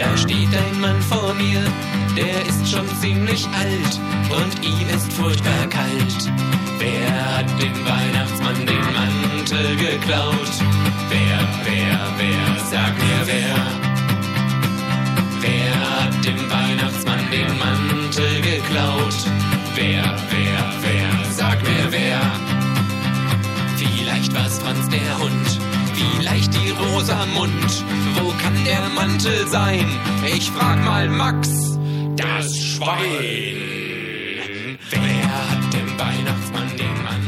Da steht ein Mann vor mir, der ist schon ziemlich alt und ihm ist furchtbar kalt. Wer hat dem Weihnachtsmann den Mantel geklaut? Wer, sag mir wer? Wer hat dem Weihnachtsmann den Mantel geklaut? Wer, sag mir wer? Vielleicht war's Franz der Hund, vielleicht die Rosamund. Wo kann der Mantel sein? Ich frag mal Max, das Schwein. Wer hat dem Weihnachtsmann den Mantel